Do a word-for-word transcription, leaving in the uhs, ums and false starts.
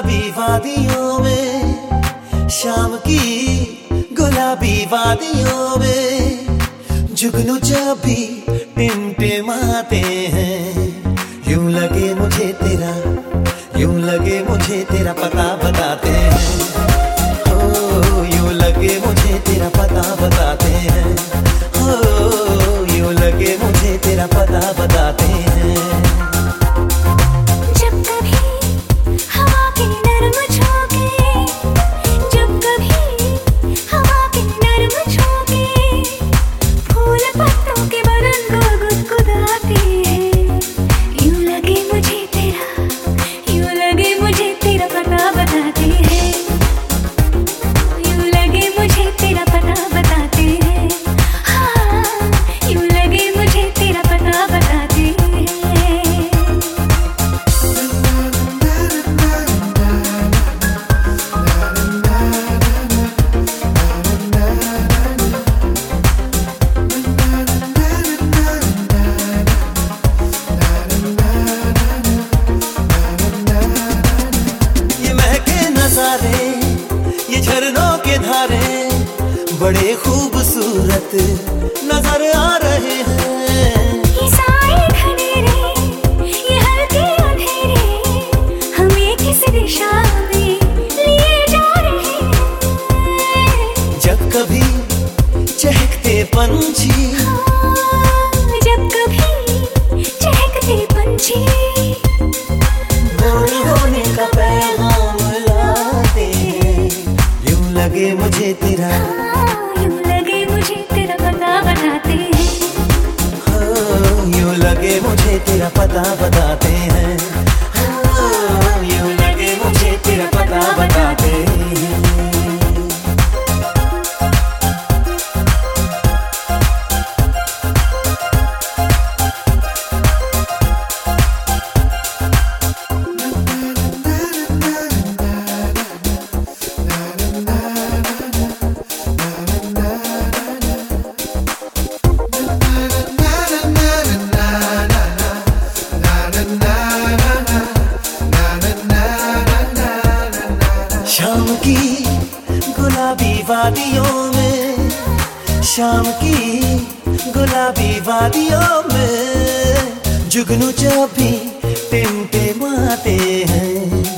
गुलाबी वादियों में, शाम की गुलाबी वादियों में जुगनू जब भी टिमटिमाते हैं, यूं लगे मुझे तेरा, यूं लगे मुझे तेरा पता बताते हैं। हो यूं लगे मुझे तेरा पता बताते हैं, हो यूं लगे मुझे तेरा पता बताते हैं। ये झरनों के धारे बड़े खूबसूरत नजर आ रहे हैं। ये साए घनेरे, ये हल्के अंधेरे हमें किस दिशा में लिए जा रहे हैं। जब कभी चहकते पंछी, जब कभी चहकते पंछी भोर होने का पैगाम लाते हैं, यूं लगे मुझे तेरा, यूं लगे मुझे तेरा पता बताते हैं। हो यूं लगे मुझे तेरा पता बताते हैं, हो यूं लगे मुझे तेरा पता बताते हैं। शाम की गुलाबी वादियों में, शाम की गुलाबी वादियों में जुगनू जब भी टिमटिमाते हैं,